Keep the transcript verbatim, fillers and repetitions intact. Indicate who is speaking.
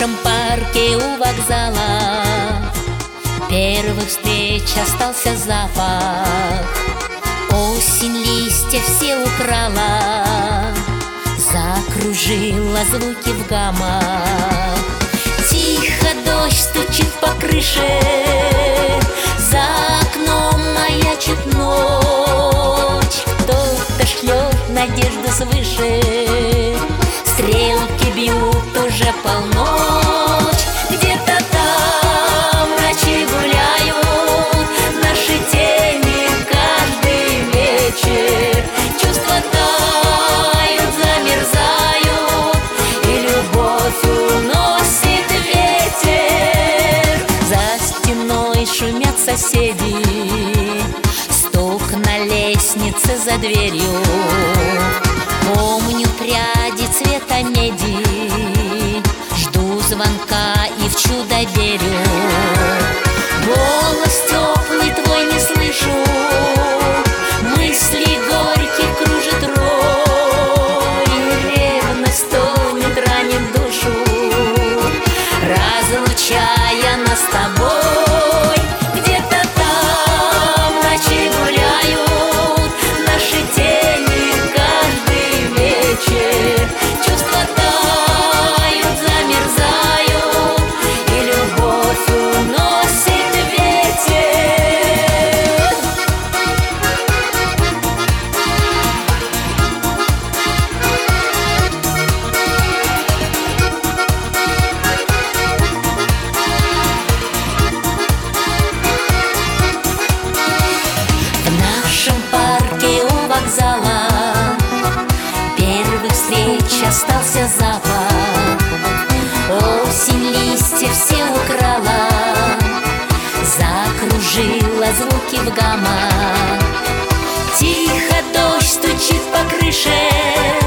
Speaker 1: нашем парке у вокзала первых встреч остался запах. Осень листья все украла, закружила звуки в гаммах. Тихо дождь стучит по крыше, за окном маячит ночь. Кто-то шлет надежду свыше, стрелки бьют уже полночь. Где-то там ночи гуляют наши тени каждый вечер. Чувства тают, замерзают, и любовь уносит ветер. За стеной шумят соседи, стук на лестнице за дверью. Помню пряди цвета меди, жду звонка и в чудо верю. Голос теплый твой не слышу, мысли горьких кружит рой. Ревность тонет, ранит душу, разлучая нас с тобой. Где-то там ночи гуляют наши тени каждый вечер. Чувства тают, замерзают, и любовь уносит ветер. В нашем парке у вокзала первых встреч остался запах. Осень листья все украла, закружила звуки в гаммах. Тихо дождь стучит по крыше,